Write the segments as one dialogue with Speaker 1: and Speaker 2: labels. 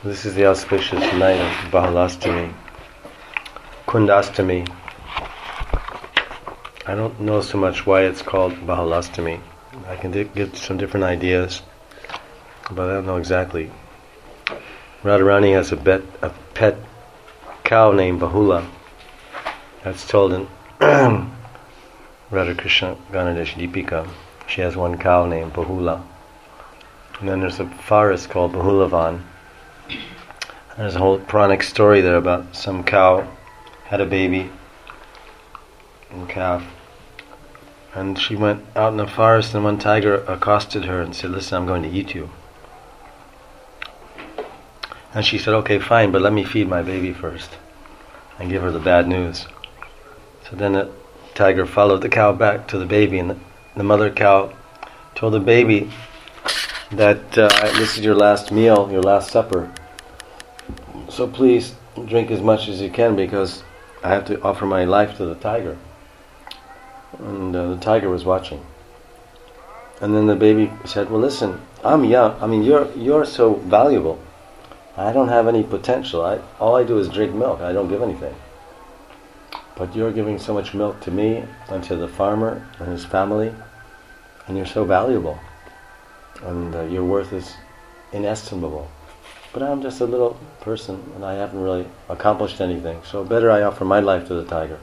Speaker 1: This is the auspicious night of Bahalastami, Kundastami. I don't know so much why it's called Bahalastami. I can give some different ideas, but I don't know exactly. Radharani has a pet cow named Bahula. That's told in Radha Krishna Ganadesh Deepika. She has one cow named Bahula. And then there's a forest called Bahulavan. There's a whole Puranic story there about some cow had a baby and calf, and she went out in the forest and one tiger accosted her and said, "Listen, I'm going to eat you." And she said, "Okay, fine, but let me feed my baby first," and give her the bad news. So then the tiger followed the cow back to the baby, and the mother cow told the baby that this is your last meal, your last supper. So please drink as much as you can because I have to offer my life to the tiger. And the tiger was watching. And then the baby said, "Well, listen, I'm young. I mean, you're so valuable. I don't have any potential. All I do is drink milk. I don't give anything. But you're giving so much milk to me and to the farmer and his family, and you're so valuable. And your worth is inestimable. But I'm just a little person, and I haven't really accomplished anything. So better I offer my life to the tiger."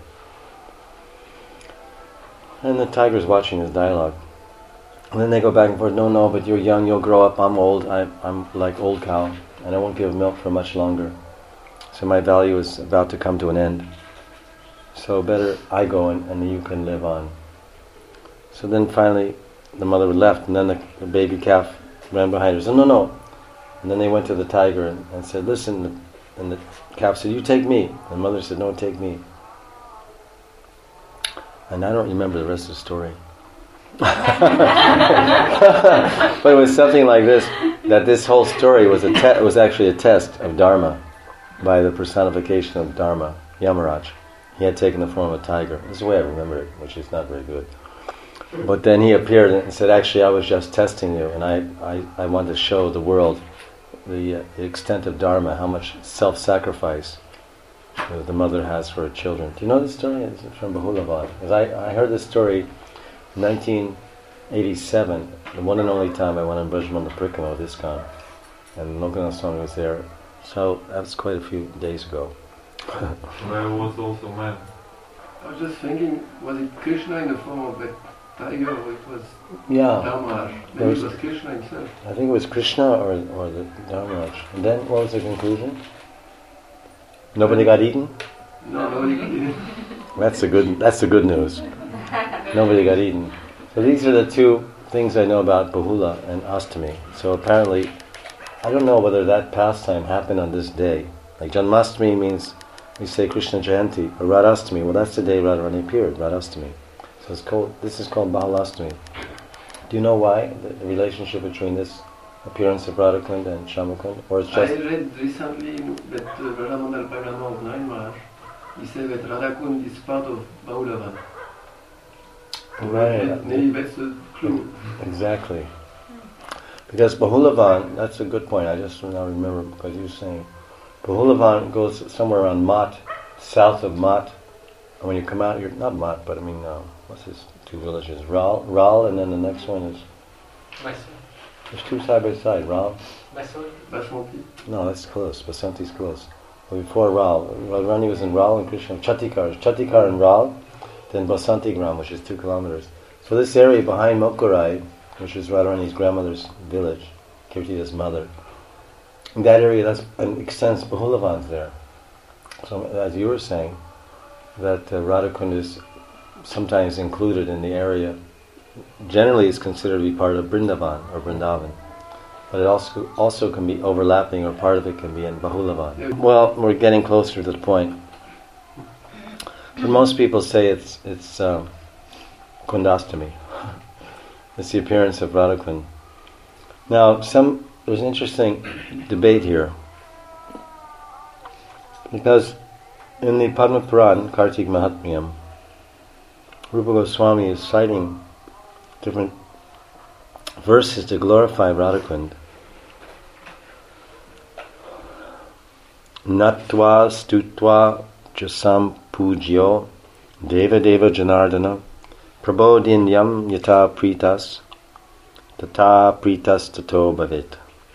Speaker 1: And the tiger's watching this dialogue. And then they go back and forth, no, but you're young, you'll grow up, I'm old, I'm like old cow, and I won't give milk for much longer. So my value is about to come to an end. So better I go and you can live on. So then finally the mother left, and then the baby calf ran behind her. So no. And then they went to the tiger and said, "Listen," and the calf said, "You take me." And the mother said, "No, take me." And I don't remember the rest of the story. But it was something like this, that this whole story was was actually a test of Dharma by the personification of Dharma, Yamaraj. He had taken the form of a tiger. This is the way I remember it, which is not very good. But then he appeared and said, "Actually, I was just testing you, and I wanted to show the world the extent of Dharma, how much self-sacrifice the mother has for her children." Do you know this story? It's from Bahulavan. Because I heard this story in 1987, the one and only time I went on Brajmanda Parikramā with ISKCON, and Lokanath Swami was there. So that was quite a few days ago.
Speaker 2: There was also man.
Speaker 3: I was just thinking, was it Krishna in the form of that tiger, or it was Dharmaraj? Maybe it was Krishna himself.
Speaker 1: I think it was Krishna or the Dharmaraj. And then what was the conclusion? Nobody got eaten?
Speaker 3: No, nobody got eaten.
Speaker 1: That's the good news. Nobody got eaten. So these are the two things I know about Bahula and Astami. So apparently, I don't know whether that pastime happened on this day. Like Janmastami means we say Krishna Jayanti, or Radhastami. Well, that's the day Radharani appeared, Radhastami. So this is called Bahalastami. Do you know why? The relationship between this appearance of Radhakund and Shamakund? Or it's just...
Speaker 3: I read recently that Radhamandal Parama of Nainmar, he said that Radhakund is part of Bahulavan.
Speaker 1: Right.
Speaker 3: Maybe that's a clue.
Speaker 1: Exactly. Because Bahulavan, that's a good point, I just now remember because you were saying, Bahulavan goes somewhere around Mat, south of Mat. And when you come out, you're not Mat, but I mean, what's his two villages? Ral, and then the next one is...
Speaker 4: Mysore.
Speaker 1: There's two side by side, Ral.
Speaker 4: Mysore.
Speaker 3: Basmati.
Speaker 1: No, that's close. Basanti's close. But before Ral, Radharani was in Ral and Krishna. Chatikar and Ral, then Basanti Gram, which is 2 kilometers. So this area behind Mokurai, which is Radharani's grandmother's village, Kirtida's mother, in that area, that's an extensive Bahulavans there. So as you were saying, that Radhakund is sometimes included in the area. Generally, is considered to be part of Vrindavan or Vrindavan, but it also can be overlapping, or part of it can be in Bahulavan. Yeah. Well, we're getting closer to the point. But most people say it's Kundastami. It's the appearance of Radhakund. Now, there's an interesting debate here, because in the Padma Puran, Kartik Mahatmyam, Rupa Goswami is citing different verses to glorify Radhakund. Natva stutva jasam pujyo deva deva janardana prabodhinyam yata pritas tata pritas tato bhavit.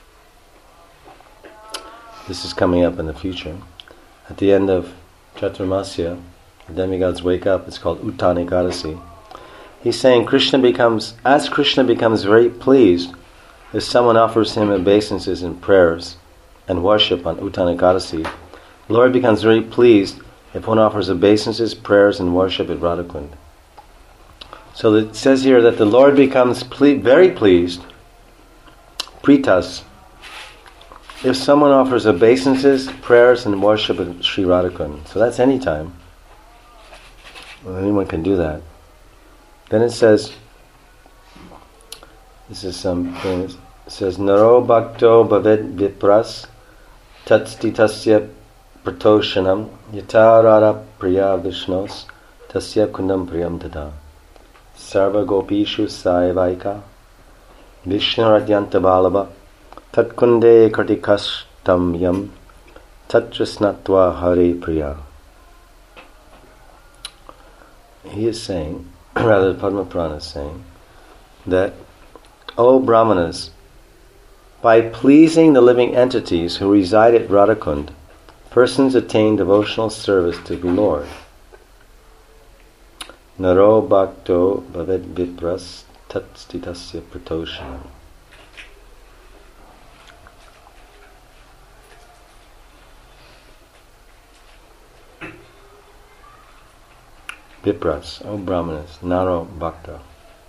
Speaker 1: This is coming up in the future. At the end of Chaturmasya, the demigods wake up. It's called Uttana Ekadasi. He's saying Krishna becomes very pleased if someone offers him obeisances and prayers and worship on Uttana Ekadasi. The Lord becomes very pleased if one offers obeisances, prayers, and worship at Radhakund. So it says here that the Lord becomes very pleased, pritas, if someone offers obeisances, prayers, and worship at Sri Radhakund. So that's any time. Well, anyone can do that. Then it says, this is something, it says, Naro bhakto bhavet vipras tatstitasya pratoshanam yatarara priya vishnos tasya kundam priyam tada sarva gopishu saivaika vishnuradhyanta balava tatkunde kartikashtam yam tatrasnatva hare priya. He is saying, rather Padma Purana is saying, that, O Brahmanas, by pleasing the living entities who reside at Radhakund, persons attain devotional service to the Lord. Naro bhakto bhavet vipras tatstitasya pratoshanam. Vipras, O Brahmanas, Naro bhakta.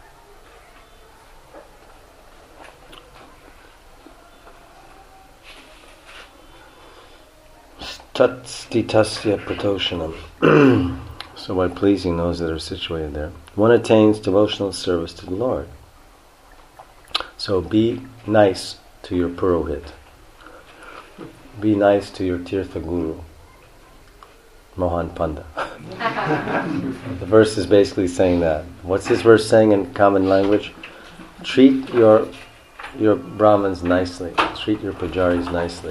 Speaker 1: Tatstitasya pratoshanam. So by pleasing those that are situated there, one attains devotional service to the Lord. So be nice to your Purohit. Be nice to your Tirtha Guru, Mohan Panda. The verse is basically saying that. What's this verse saying in common language? Treat your Brahmins nicely. Treat your Pujaris nicely.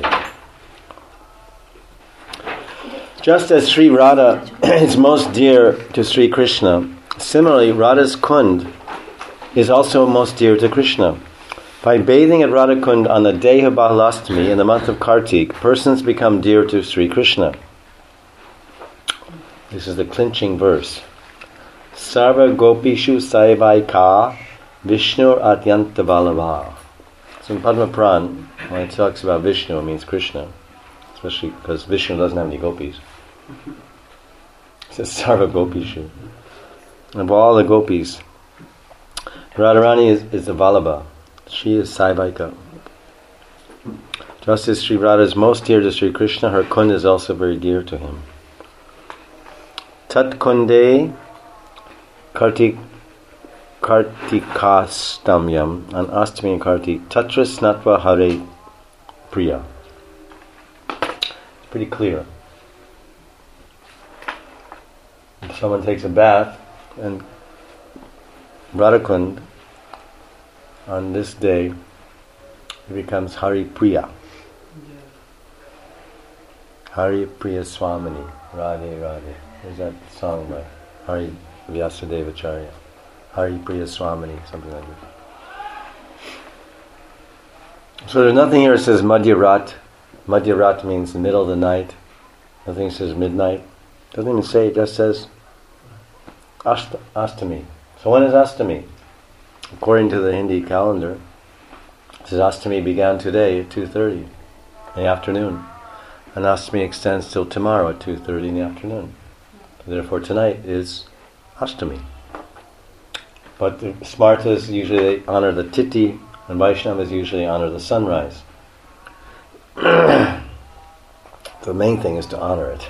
Speaker 1: Just as Sri Radha is most dear to Sri Krishna, similarly Radha's Kund is also most dear to Krishna. By bathing at Radha Kund on the day of Bahalastami in the month of Kartik, persons become dear to Sri Krishna. This is the clinching verse. Sarva gopishu saivaika Vishnu atyanta valava. So in Padma Purana, when it talks about Vishnu, it means Krishna. Especially because Vishnu doesn't have any gopis. It says Sarva gopishu. And of all the gopis, Radharani is the Vallabha. She is Saivaika. Just as Sri Radha is most dear to Sri Krishna, her Kund is also very dear to him. Tat Kunde Kartikastamyam, on Astami and Kartik, Tatras Natva Hare Priya. It's pretty clear. If someone takes a bath in Radhakund on this day, it becomes Hari Priya. Hari Priya Swamini, Radhe Radhe. There's that song by Hari Vyasadevacharya. Hari Priya Swamini, something like that. So there's nothing here that says Madhyarat. Madhyarat means the middle of the night. Nothing says midnight. Doesn't even say, it just says Astami. So when is Astami? According to the Hindi calendar, it says Astami began today at 2:30 in the afternoon. And Astami extends till tomorrow at 2:30 in the afternoon. Therefore tonight is Ashtami. But the Smartas usually honor the Titi, and Vaishnavas usually honor the sunrise. The main thing is to honor it.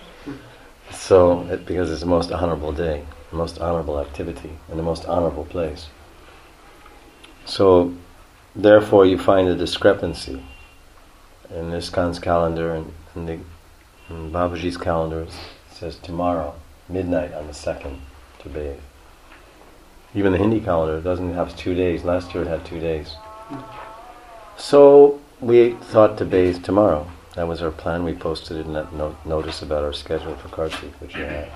Speaker 1: Because it's the most honorable day, the most honorable activity, and the most honorable place. So, therefore you find a discrepancy in ISKCON's calendar and in Babaji's calendars. It says tomorrow, midnight on the 2nd, to bathe. Even the Hindi calendar doesn't have 2 days. Last year it had 2 days. So we thought to bathe tomorrow. That was our plan. We posted it in that notice about our schedule for Kartik, which you have.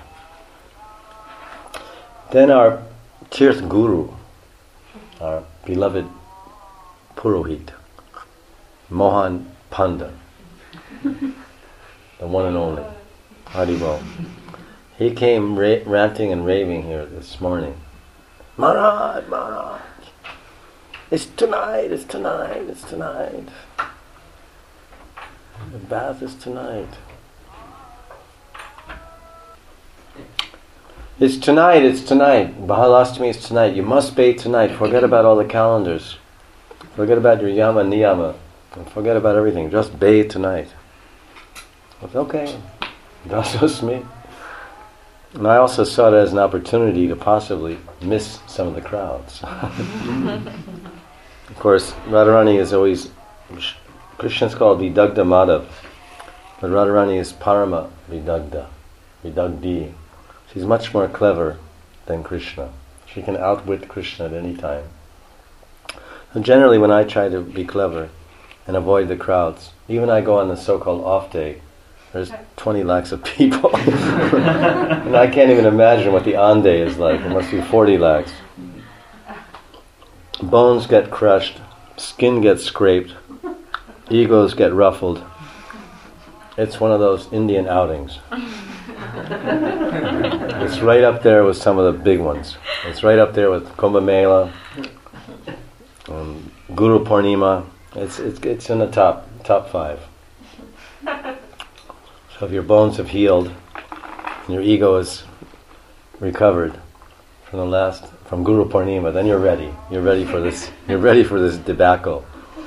Speaker 1: Then our Tirth Guru, our beloved Purohit, Mohan Panda, the one and only, Haribol. He came ranting and raving here this morning. Maharaj, it's tonight. The bath is tonight. It's tonight. Bahalastami is tonight. You must bathe tonight. Forget about all the calendars. Forget about your yama, niyama. And forget about everything. Just bathe tonight. I said, okay. That's just me. And I also saw it as an opportunity to possibly miss some of the crowds. Of course, Radharani is always... Krishna's called Vidagdha Madhav, but Radharani is Parama Vidagdha, Vidagdi. She's much more clever than Krishna. She can outwit Krishna at any time. And generally when I try to be clever and avoid the crowds, even I go on the so-called off day, there's 20 lakhs of people. And I can't even imagine what the on day is like. It must be 40 lakhs. Bones get crushed, skin gets scraped, egos get ruffled. It's one of those Indian outings. It's right up there with some of the big ones. It's right up there with Kumbh Mela, Guru Purnima. It's in the top 5. So if your bones have healed and your ego is recovered from Guru Purnima, then you're ready. You're ready for this. You're ready for this debacle.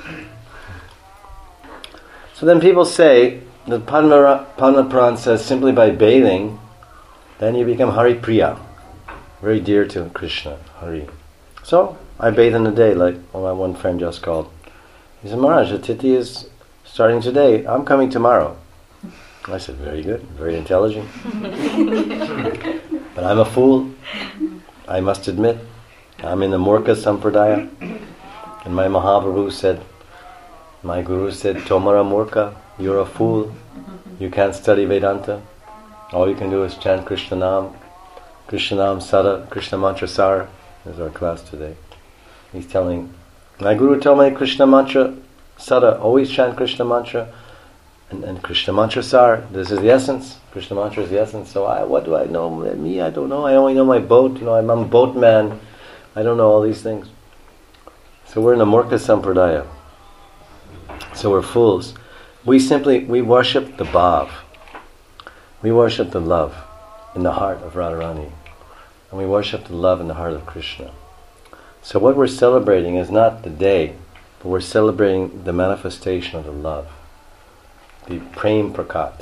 Speaker 1: So then people say that Padma says simply by bathing, then you become Hari Priya, very dear to Krishna, Hari. So I bathe in the day, like my one friend just called. He said, Maharaj, the Tithi is starting today. I'm coming tomorrow. I said, very good, very intelligent. But I'm a fool, I must admit. I'm in the Murka Sampradaya. And my Mahaprabhu said, my Guru said, Tomara Murka, you're a fool. You can't study Vedanta. All you can do is chant Krishna Nam Sada, Krishna Mantra Sar. This is our class today. He's telling, my Guru told me Krishna Mantra Sada, always chant Krishna Mantra. And Krishna Mantra Sar, this is the essence. Krishna Mantra is the essence. So what do I know? Me, I don't know. I only know my boat. I'm a boatman. I don't know all these things. So we're in the Murka Sampradaya. So we're fools. We worship the Bhav. We worship the love in the heart of Radharani. And we worship the love in the heart of Krishna. So what we're celebrating is not the day, but we're celebrating the manifestation of the love. The Prem Prakat.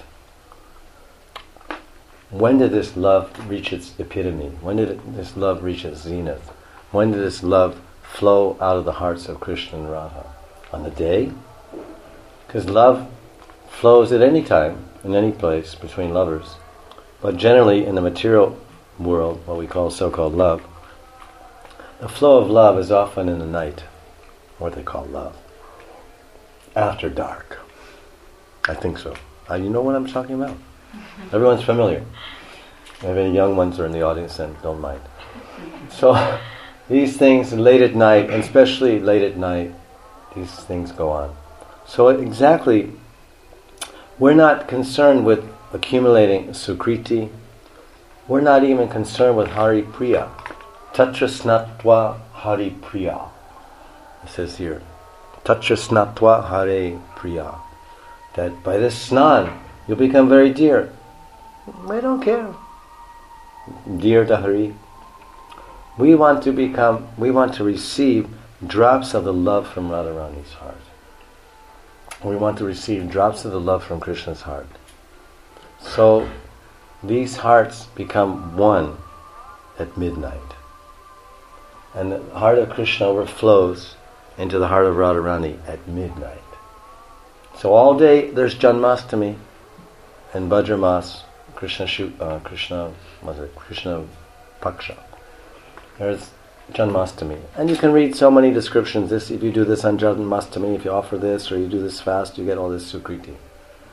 Speaker 1: When did this love reach its epitome? When did this love reach its zenith? When did this love flow out of the hearts of Krishna and Radha? On the day? Because love flows at any time, in any place, between lovers. But generally, in the material world, what we call so-called love, the flow of love is often in the night, what they call love. After dark. I think so. You know what I'm talking about? Everyone's familiar. If any young ones are in the audience, then don't mind. So, these things late at night, and especially late at night, these things go on. So exactly, we're not concerned with accumulating sukriti. We're not even concerned with Hari Priya. Tatra snatva Hari Priya. It says here, Tatra snatva Hare Priya. That by this snan, you'll become very dear. I don't care. Dear to Hari. We want to receive drops of the love from Radharani's heart. We want to receive drops of the love from Krishna's heart. So these hearts become one at midnight. And the heart of Krishna overflows into the heart of Radharani at midnight. So all day there's Janmastami and Bhadramas, Krishna Paksha. There's Janmastami. And you can read so many descriptions. If you do this on Janmastami, if you offer this or you do this fast, you get all this sukriti.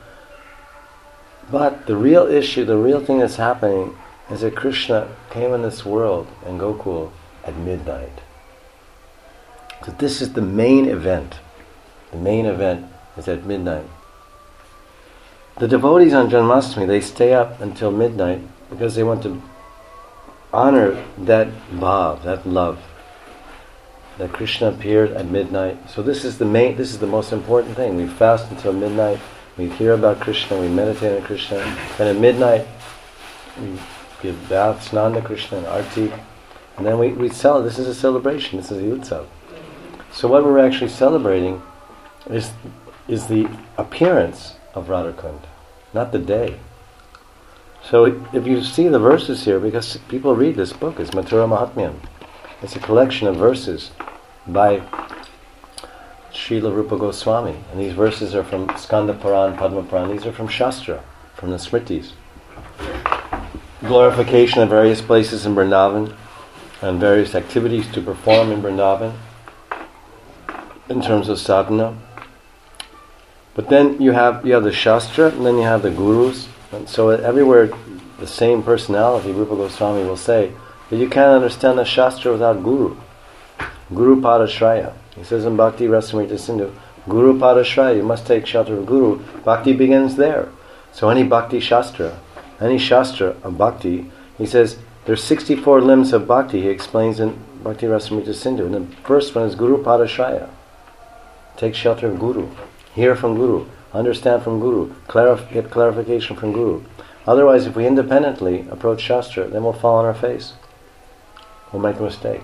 Speaker 1: But the real issue, the real thing that's happening is that Krishna came in this world in Gokul at midnight. So this is the main event. The main event is at midnight. The devotees on Janmashtami, they stay up until midnight because they want to honor that bhav, that love, that Krishna appeared at midnight. So this is the most important thing. We fast until midnight, we hear about Krishna, we meditate on Krishna, and at midnight we give bath, snan to Krishna and arti, and then we celebrate. This is a celebration, this is a utsav. So what we're actually celebrating is the appearance of Radhakund, not the day. So if you see the verses here, because people read this book, it's Mathura Mahatmyam. It's a collection of verses by Srila Rupa Goswami. And these verses are from Skanda Puran, Padma Puran. These are from Shastra, from the Smritis. Glorification of various places in Vrindavan and various activities to perform in Vrindavan in terms of sadhana. But then you have the Shastra, and then you have the Gurus. And so everywhere the same personality, Rupa Goswami, will say that you can't understand the Shastra without Guru. Guru Padashraya. He says in Bhakti Rasamrita Sindhu, Guru Padashraya, you must take shelter of Guru. Bhakti begins there. So any Bhakti Shastra, any Shastra of Bhakti, he says, there's 64 limbs of Bhakti, he explains in Bhakti Rasamrita Sindhu. And the first one is Guru Padashraya. Take shelter of Guru. Hear from Guru. Understand from Guru. Get clarification from Guru. Otherwise, if we independently approach Shastra, then we'll fall on our face. We'll make a mistake.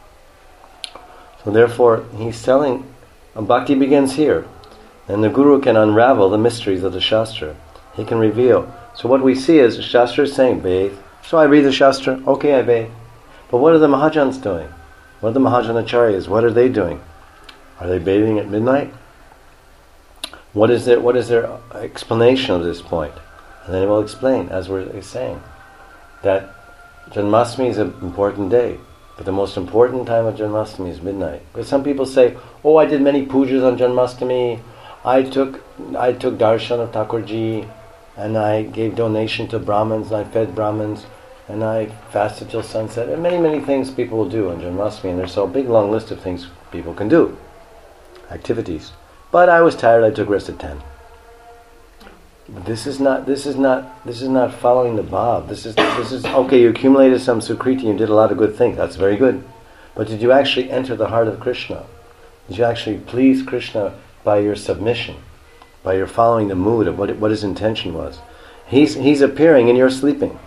Speaker 1: So therefore, he's telling, Bhakti begins here. And the Guru can unravel the mysteries of the Shastra. He can reveal. So what we see is, the Shastra is saying, bathe. So I read the Shastra, okay, I bathe. But what are the Mahajans doing? What are the Mahajanacharyas? What are they doing? Are they bathing at midnight? What is their explanation of this point? And then it will explain, as we're saying, that Janmashtami is an important day, but the most important time of Janmashtami is midnight. Because some people say, I did many pujas on Janmashtami, I took darshan of Thakurji, and I gave donation to Brahmins, and I fed Brahmins, and I fasted till sunset, and many, many things people will do on Janmashtami, and there's a big long list of things people can do, activities. But I was tired, I took rest at 10. But this is not following the bhav. This is okay, you accumulated some sukriti, you did a lot of good things, that's very good. But did you actually enter the heart of Krishna? Did you actually please Krishna by your submission? By your following the mood of what his intention was? He's appearing and you're sleeping.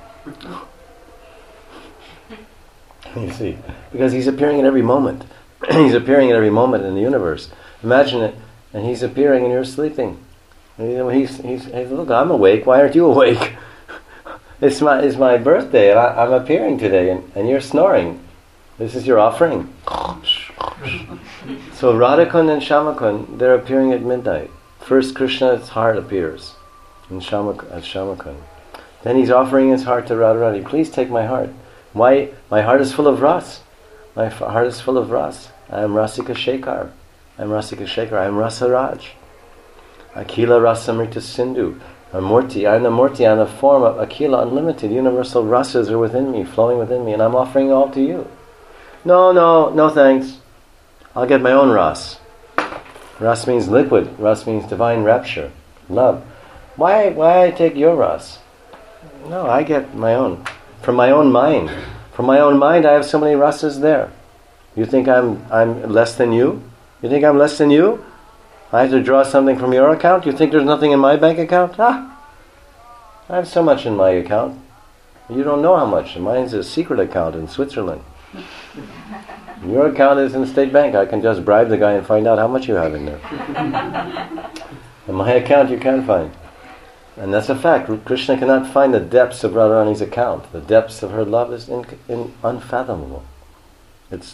Speaker 1: You see, because he's appearing at every moment. He's appearing at every moment in the universe. Imagine it. And he's appearing and you're sleeping. And he's look, I'm awake, why aren't you awake? It's my birthday and I'm appearing today and you're snoring. This is your offering. So Radhakund and Shyamakund, they're appearing at midnight. First Krishna's heart appears at Shyamakund. Then he's offering his heart to Radharani. Please take my heart. Why? My heart is full of ras. My heart is full of ras. I am Rasika Shekhar. I am Rasika Shekhar. I am Rasaraj. Akila Rasamrita Sindhu. I'm Murti. I am the Murti. I am the form of Akila, unlimited. Universal rasas are within me, flowing within me, and I'm offering it all to you. No thanks. I'll get my own ras. Ras means liquid. Ras means divine rapture, love. Why I take your ras? No, I get my own. From my own mind. From my own mind, I have so many rasas there. You think I'm less than you? You think I'm less than you? I have to draw something from your account? You think there's nothing in my bank account? I have so much in my account. You don't know how much. Mine's a secret account in Switzerland. Your account is in the state bank. I can just bribe the guy and find out how much you have in there. In my account you can't find. And that's a fact. Krishna cannot find the depths of Radharani's account. The depths of her love is unfathomable. It's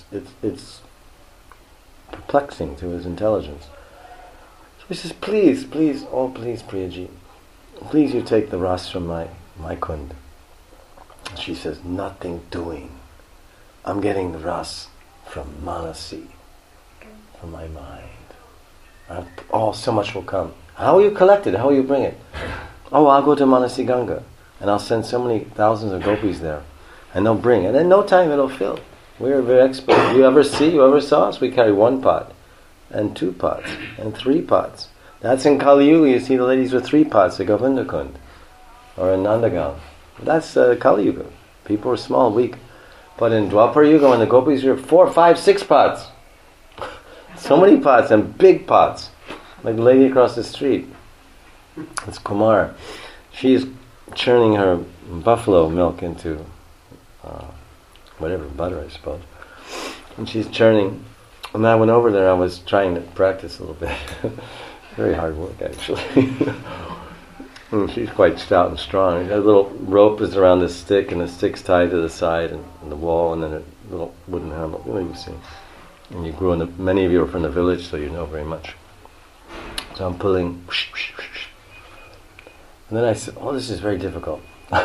Speaker 1: perplexing to his intelligence. So he says, please, Priyaji, please you take the ras from my kund. She says, nothing doing. I'm getting the ras from Manasi, from my mind. So much will come. How will you collect it? How will you bring it? oh, I'll go to Manasi Ganga and I'll send so many thousands of gopis there, and they'll bring, and in no time it'll fill. We're very expert. You ever saw us? We carry 1 pot, and 2 pots, and 3 pots. That's in Kali Yuga. You see the ladies with 3 pots at Govinda Kund, or in Nandagan. That's Kali Yuga. People are small, weak. But in Dwapara Yuga, when the gopis are 4, 5, 6 pots, so many pots and big pots, like the lady across the street. It's Kumar. She's churning her buffalo milk into whatever, butter, I suppose. And she's churning. And I went over there, I was trying to practice a little bit. Very hard work, actually. And she's quite stout and strong. A little rope is around the stick, and the stick's tied to the side and the wall, and then a little wooden handle. You know, you've seen. And you grew in many of you are from the village, so you know very much. So I'm pulling. And then I said, oh, this is very difficult.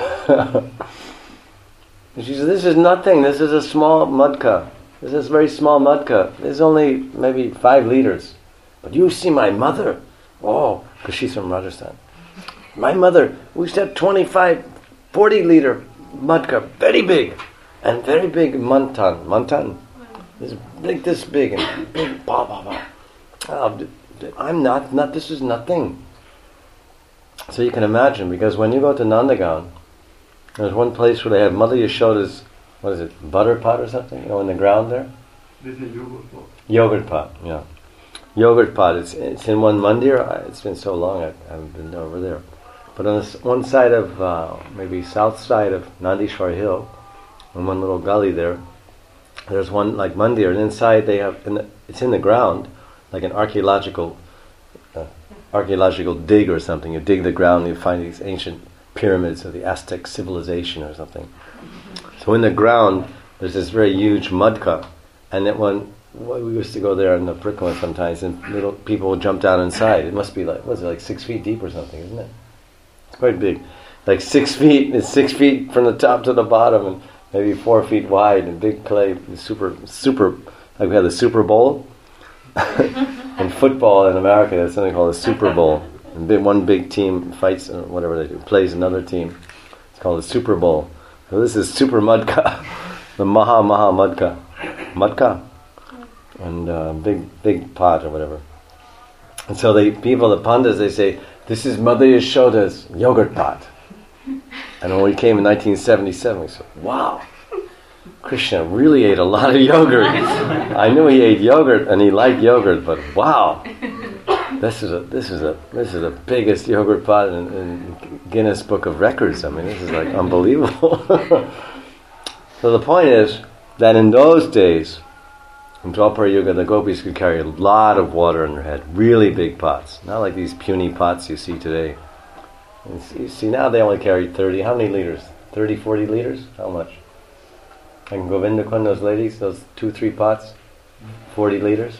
Speaker 1: And she said, this is nothing. This is a small mudka. This is a very small mudka. It's only maybe 5 liters. But you see my mother. Oh, because she's from Rajasthan. My mother, we used to have 25, 40 liter mudka. Very big. And very big mantan. Mantan. It's like this big. And big. Bah, bah, bah. I'm not, this is nothing. So you can imagine, because when you go to Nandagan, there's one place where they have Mother Yashoda's, what is it, butter pot or something, in the ground there?
Speaker 3: There's a yogurt pot.
Speaker 1: Yogurt pot, yeah. Yogurt pot, it's in one mandir. It's been so long I haven't been over there. But on this one side of, maybe south side of Nandishwar Hill, in one little gully there, there's one like mandir, and inside they have, it's in the ground, like an archaeological dig or something. You dig the ground and you find these ancient pyramids of the Aztec civilization or something. So in the ground there's this very huge mudka, and that one, we used to go there in the Prikma sometimes, and little people would jump down inside. It must be like, what's it, like 6 feet deep or something, isn't it? It's quite big. Like 6 feet, it's 6 feet from the top to the bottom, and maybe 4 feet wide, and big clay, super, like we had the Super Bowl. In football in America, there's something called a Super Bowl. And one big team fights, or whatever they do, plays another team. It's called a Super Bowl. So this is Super Mudka, the Maha Mudka. Mudka. And big pot or whatever. And so the Pandas, they say, this is Mother Yashoda's yogurt pot. And when we came in 1977, we said, wow, Krishna really ate a lot of yogurt. I knew he ate yogurt and he liked yogurt, but wow, this is the biggest yogurt pot in Guinness Book of Records. I mean, this is like unbelievable. So the point is that in those days, in Dwapara Yuga, the gopis could carry a lot of water in their head, really big pots, not like these puny pots you see today. And you see now they only carry 30. How many liters? 30, 40 liters? How much? Like Govinda Kund, those ladies, those 2-3 pots, 40 liters.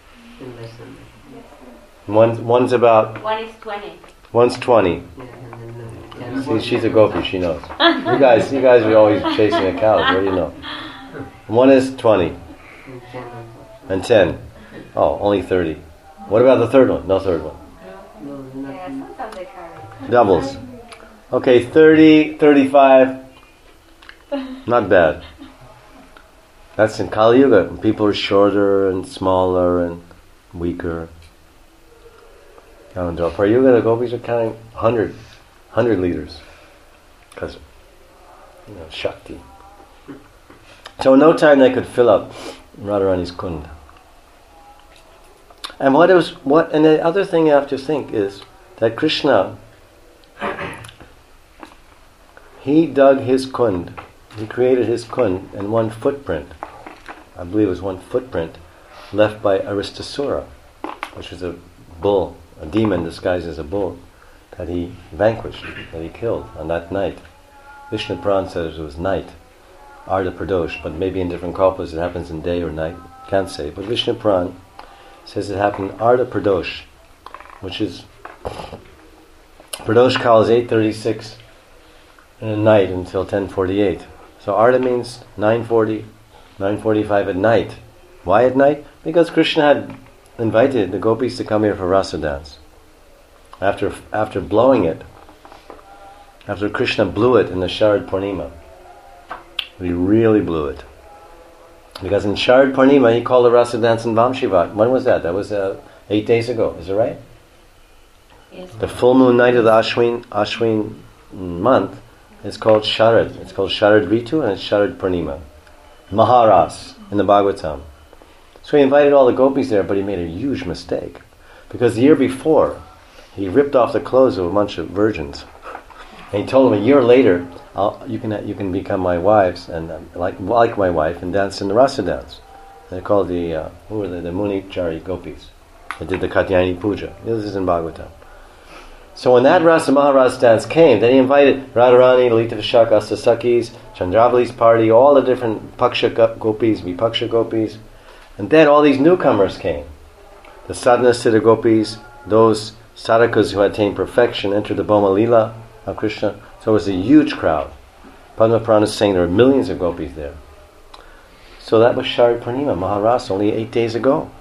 Speaker 1: One's about.
Speaker 4: One is 20.
Speaker 1: One's 20. See, she's a gopi, she knows. You guys are always chasing the cows. What do you know? One is 20. And 10. Oh, only 30. What about the third one? No third one.
Speaker 4: Yeah, sometimes they carry.
Speaker 1: Doubles. Okay, 30, 35. Not bad. That's in Kali Yuga. People are shorter and smaller and weaker. Now in Dwapara Yuga, the gopis are carrying 100 liters. Because, Shakti. So in no time they could fill up Radharani's Kund. And and the other thing you have to think is that Krishna, he dug his Kund, he created his Kund in one footprint. I believe it was one footprint left by Aristasura, which was a bull, a demon disguised as a bull, that he vanquished, that he killed on that night. Vishnu Puran says it was night, Arda Pradosh, but maybe in different kalpas it happens in day or night, can't say. But Vishnu Puran says it happened Arda Pradosh, which is, Pradosh Kal is 8:36 in the night until 10:48. So Arda means 9:40, 9:45 at night. Why at night? Because Krishna had invited the gopis to come here for rasa dance. After blowing it, after Krishna blew it in the Sharad Purnima. He really blew it. Because in Sharad Purnima he called the Rasa dance in Vamshivat. When was that? That was 8 days ago. Is it right?
Speaker 4: Yes.
Speaker 1: The full moon night of the Ashwin month is called Sharad. It's called Sharad Ritu and it's Sharad Purnima. Maharas in the Bhagavatam. So he invited all the gopis there, but he made a huge mistake. Because the year before, he ripped off the clothes of a bunch of virgins. And he told them a year later, you can become my wives and like my wife and dance in the Rasa dance. And they're called the Munichari gopis. They did the Katyayani Puja. This is in Bhagavatam. So when that Rasa Maharas dance came, then he invited Radharani, Lalita Vishaka, Astasakis, Chandravali's party, all the different Paksha gopis, Vipaksha gopis. And then all these newcomers came. The Sadhana Siddha gopis, those sadhakas who had attained perfection, entered the Bhoma Lila of Krishna. So it was a huge crowd. Padma Purana is saying there were millions of gopis there. So that was Sharad Purnima, Maharas, only 8 days ago.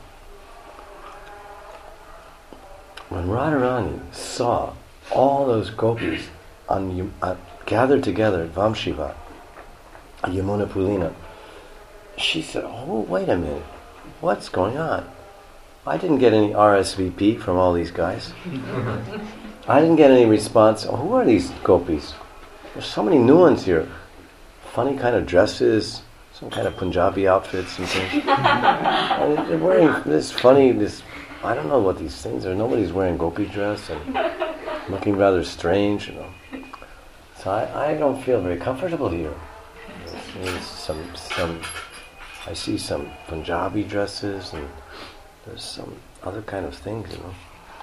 Speaker 1: When Radharani saw all those gopis gathered together at Vamshivat, Yamuna Pulina, she said, "Oh, wait a minute, what's going on? I didn't get any RSVP from all these guys. I didn't get any response. Oh, who are these gopis? There's so many new ones here. Funny kind of dresses, some kind of Punjabi outfits and things. And they're wearing this I don't know what these things are. Nobody's wearing gopi dress and looking rather strange, you know. So I don't feel very comfortable here. There's I see some Punjabi dresses and there's some other kind of things, you know.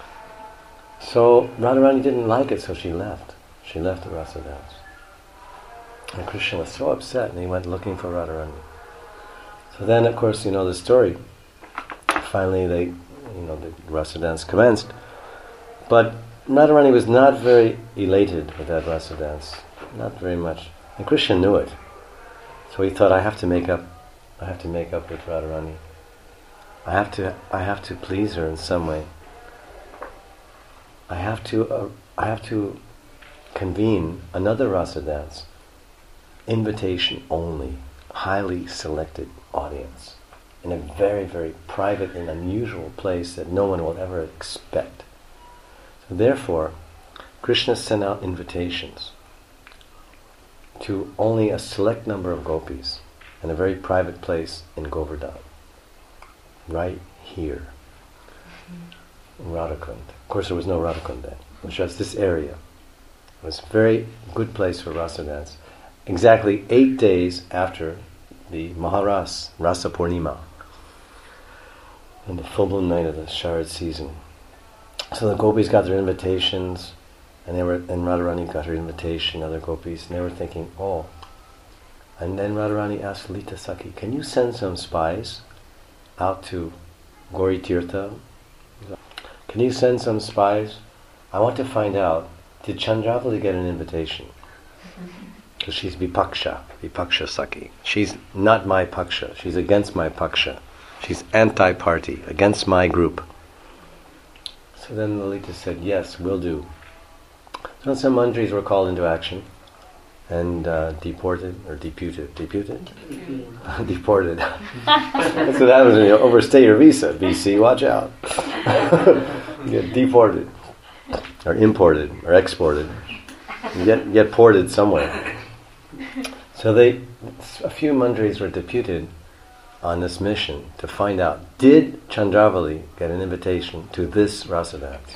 Speaker 1: So Radharani didn't like it, so she left. She left the Rasa dance. And Krishna was so upset and he went looking for Radharani. So then, of course, you know the story. Finally, the Rasa dance commenced. But Radharani was not very elated with that Rasa dance. Not very much. And Krishna knew it. So he thought, I have to make up with Radharani. I have to please her in some way. I have to convene another Rasa dance. Invitation only. Highly selected audience. In a very, very private and unusual place that no one will ever expect. So therefore, Krishna sent out invitations to only a select number of gopis in a very private place in Govardhan. Right here. In Radhakund. Of course there was no Radhakund then. It was just this area. It was a very good place for Rasa dance. Exactly 8 days after the Maharas, Rasa Purnima, on the full moon night of the Sharad season. So the gopis got their invitations, and Radharani got her invitation, other gopis, and they were thinking, oh. And then Radharani asked Lita Saki, can you send some spies out to Gauri Tirtha? Can you send some spies? I want to find out, did Chandravali get an invitation? Because she's Vipaksha Saki. She's not my Paksha. She's against my Paksha. She's anti-party, against my group. So then Lalita said, yes, will do. So some mantris were called into action and deported. Deported. That's what happens when you overstay your visa. VC, watch out. You get deported, or imported, or exported. You get ported somewhere. So a few mantris were deputed on this mission to find out, did Chandravali get an invitation to this Rasa dance?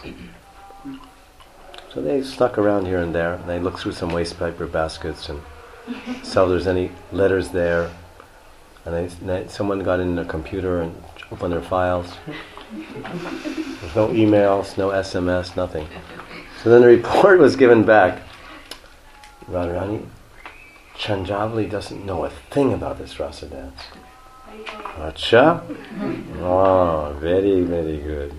Speaker 1: So they snuck around here and there, and they looked through some waste paper baskets and saw if there's any letters there. And someone got in their computer and opened their files. There's no emails, no SMS, nothing. So then the report was given back. Radharani, Chandravali doesn't know a thing about this Rasa dance. Acha? Oh, very, very good.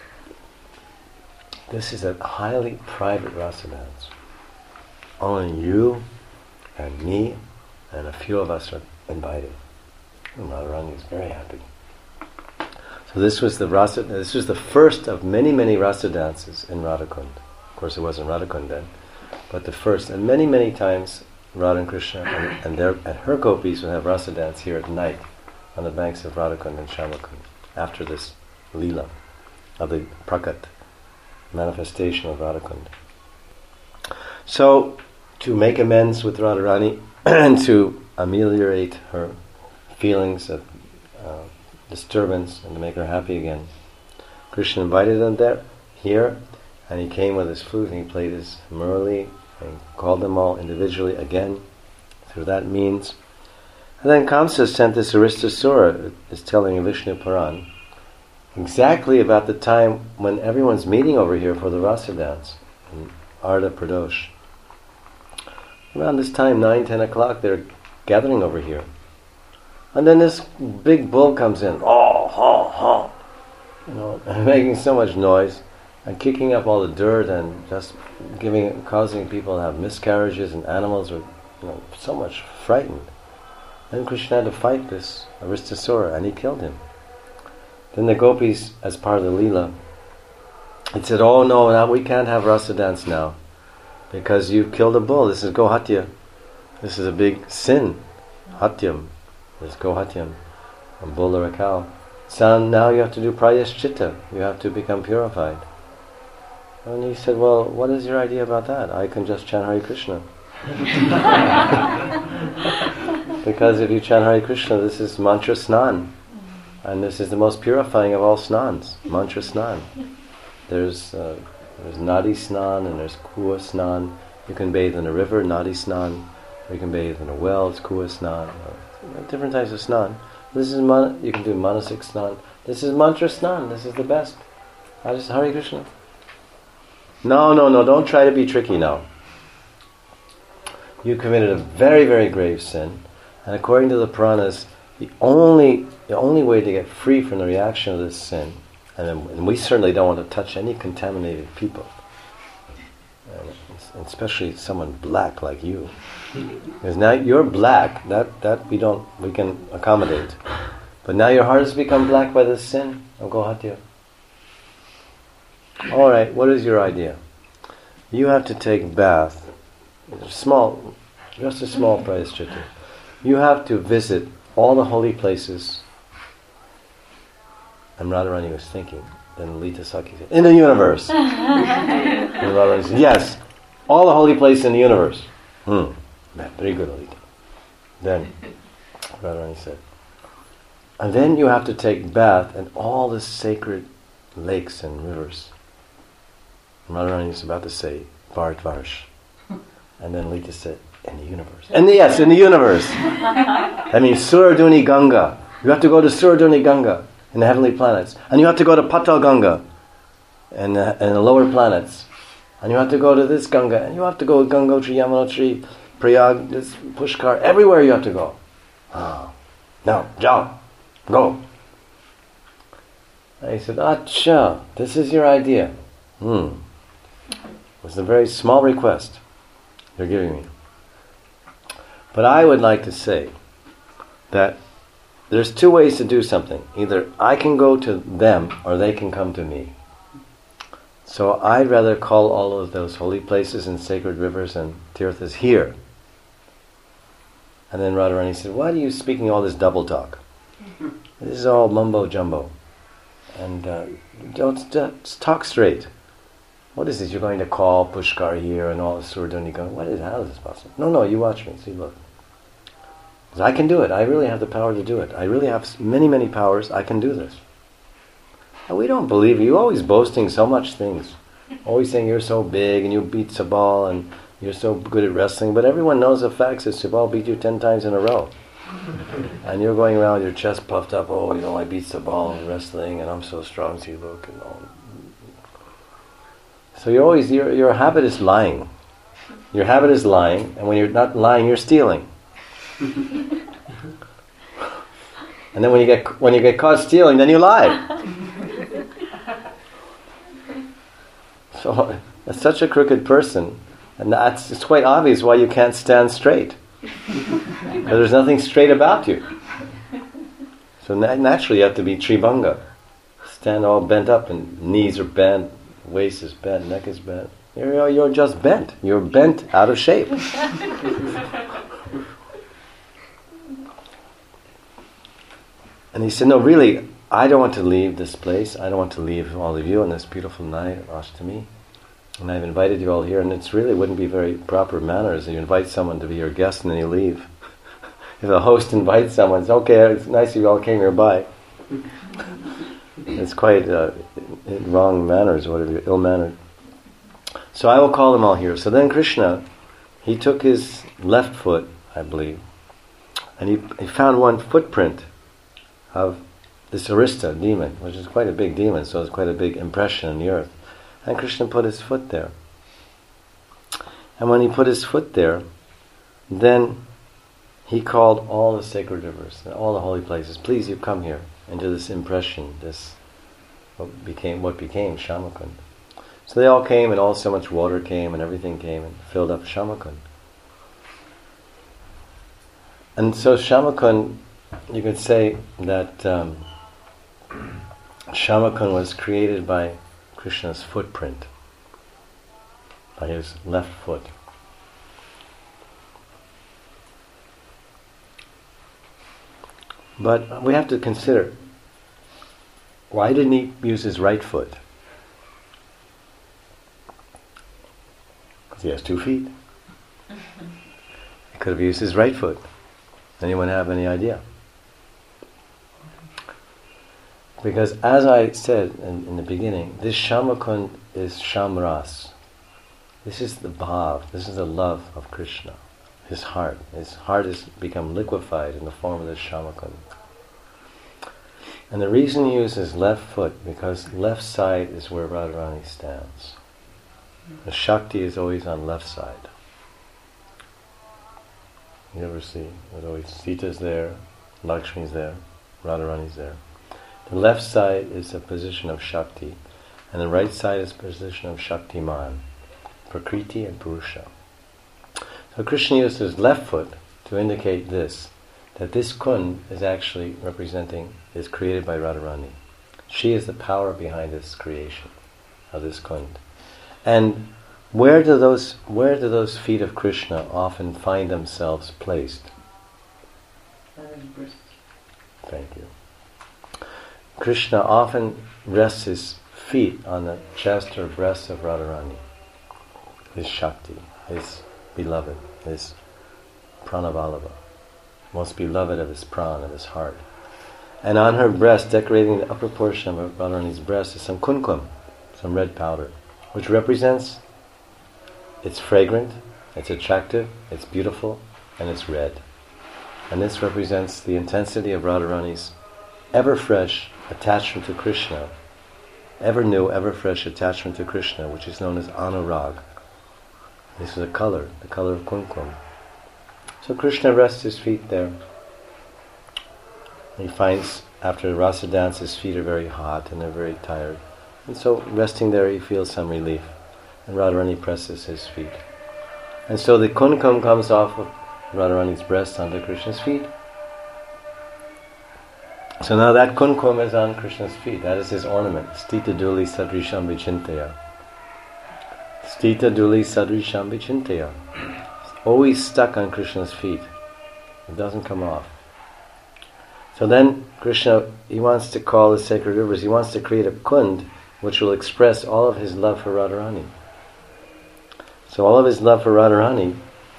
Speaker 1: This is a highly private Rasa dance. Only you and me and a few of us are invited. And Radharani is very happy. So this was the first of many, many Rasa dances in Radhakund. Of course it wasn't Radhakund then. But the first, and many, many times, Radha and Krishna and her gopis would have rasa dance here at night on the banks of Radhakund and Shamakund after this lila of the prakat, manifestation of Radhakund. So, to make amends with Radharani and to ameliorate her feelings of disturbance and to make her happy again, Krishna invited them here, and he came with his flute and he played his murli and called them all individually again through that means. And then Kamsa sent this Aristasura, is telling in Vishnu Puran, exactly about the time when everyone's meeting over here for the rasa dance in Arda Pradosh. Around this time, 9-10 o'clock, they're gathering over here. And then this big bull comes in, making so much noise and kicking up all the dirt and just causing people to have miscarriages, and animals were so much frightened. Then Krishna had to fight this Aristasura, and he killed him. Then the gopis, as part of the Leela, had said, "Oh no, now we can't have rasa dance now, because you killed a bull. This is Gohatya. This is a big sin. Hatyam. This is Gohatyam. A bull or a cow. So now you have to do prayashchitta. You have to become purified." And he said, "Well, what is your idea about that? I can just chant Hare Krishna." Because if you chant Hare Krishna, this is mantra snan. And this is the most purifying of all snans, mantra snan. There's nadi snan and there's kuha snan. You can bathe in a river, nadi snan. Or you can bathe in a well, it's kuha snan. Different types of snan. This is you can do manasik snan. This is mantra snan. This is the best. I just Hare Krishna. No, don't try to be tricky now. You committed a very, very grave sin, and according to the Puranas, the only way to get free from the reaction of this sin, and we certainly don't want to touch any contaminated people, and especially someone black like you, because now you're black. That we can accommodate, but now your heart has become black by this sin of Gohatya. All right, what is your idea? You have to take bath, just a small prayashchitta. You have to visit all the holy places. And Radharani was thinking. Then Lita Sakhi said, "In the universe." And Radharani said, "Yes, all the holy places in the universe." Very good, Lita. Then Radharani said, "And then you have to take bath in all the sacred lakes and rivers." Radharani is about to say Bharatvarsh. And then Lita said, "In the universe." And yes, in the universe. That means Suraduni Ganga. You have to go to Suraduni Ganga in the heavenly planets. And you have to go to Patal Ganga in the lower planets. And you have to go to this Ganga. And you have to go to Gangotri, Yamunotri, Prayag, this Pushkar. Everywhere you have to go. No, Jao, go. And he said, "Acha, this is your idea." It was a very small request you're giving me. But I would like to say that there's two ways to do something. Either I can go to them or they can come to me. So I'd rather call all of those holy places and sacred rivers and tirthas here. And then Radharani said, "Why are you speaking all this double talk? This is all mumbo jumbo. And don't talk straight. What is this? You're going to call Pushkar here and all the Suraduni Ganga. How is this possible?" No, you watch me. See, look. Because I can do it. I really have the power to do it. I really have many, many powers. I can do this. And we don't believe you. You're always boasting so much things. Always saying you're so big and you beat Sabal and you're so good at wrestling. But everyone knows the facts that Sabal beat you 10 times in a row. And you're going around with your chest puffed up. "Oh, I beat Sabal in wrestling and I'm so strong. See, look." And all. So your habit is lying. Your habit is lying, and when you're not lying, you're stealing. And then when you get caught stealing, then you lie. So that's such a crooked person, and it's quite obvious why you can't stand straight. Because there's nothing straight about you. So naturally you have to be Tribhanga. Stand all bent up, and knees are bent, waist is bent, neck is bent. You're just bent. You're bent out of shape. And he said, no, really, I don't want to leave this place. I don't want to leave all of you on this beautiful night, Ashtami. And I've invited you all here, and it really wouldn't be very proper manners if you invite someone to be your guest and then you leave. If a host invites someone, it's okay, it's nice you all came here, bye. It's quite wrong manners, whatever, ill-mannered. So I will call them all here. So then Krishna, he took his left foot, I believe, and he found one footprint of this Arista demon, which is quite a big demon, so it's quite a big impression in the earth. And Krishna put his foot there. And when he put his foot there, then he called all the sacred rivers, all the holy places, please you come here into this impression, this what became Shamakund. So they all came, and all so much water came, and everything came and filled up Shamakund. And so Shamakund, you could say that Shamakund was created by Krishna's footprint, by his left foot. But we have to consider, why didn't he use his right foot? Because he has 2 feet. He could have used his right foot. Anyone have any idea? Because as I said in the beginning, this Shamakund is Shamras. This is the bhav, this is the love of Krishna. His heart has become liquefied in the form of this Shamakund. And the reason he uses left foot, because left side is where Radharani stands. The Shakti is always on left side. You ever see? There's always Sita's there, Lakshmi's there, Radharani's there. The left side is a position of Shakti, and the right side is a position of Shaktiman, Prakriti and Purusha. So Krishna used his left foot to indicate this, that this Kund is actually is created by Radharani. She is the power behind this creation of this Kund. And where do those feet of Krishna often find themselves placed? Thank you. Krishna often rests his feet on the chest or breast of Radharani, his Shakti, his beloved, his Pranavallabha, most beloved of his pran, of his heart. And on her breast, decorating the upper portion of Radharani's breast, is some kumkum, some red powder, which represents, it's fragrant, it's attractive, it's beautiful, and it's red. And this represents the intensity of Radharani's ever-fresh attachment to Krishna, ever-new, ever-fresh attachment to Krishna, which is known as anurag. This is the color of kumkum. So Krishna rests his feet there. He finds, after the rasa dance, his feet are very hot and they're very tired. And so resting there, he feels some relief. And Radharani presses his feet. And so the kumkum comes off of Radharani's breast onto Krishna's feet. So now that kumkum is on Krishna's feet. That is his ornament. Stita duli sadrisham vichintaya. Stita duli sadrisham vichintaya. Always stuck on Krishna's feet. It doesn't come off. So then Krishna, he wants to call the sacred rivers. He wants to create a kund which will express all of his love for Radharani. So all of his love for Radharani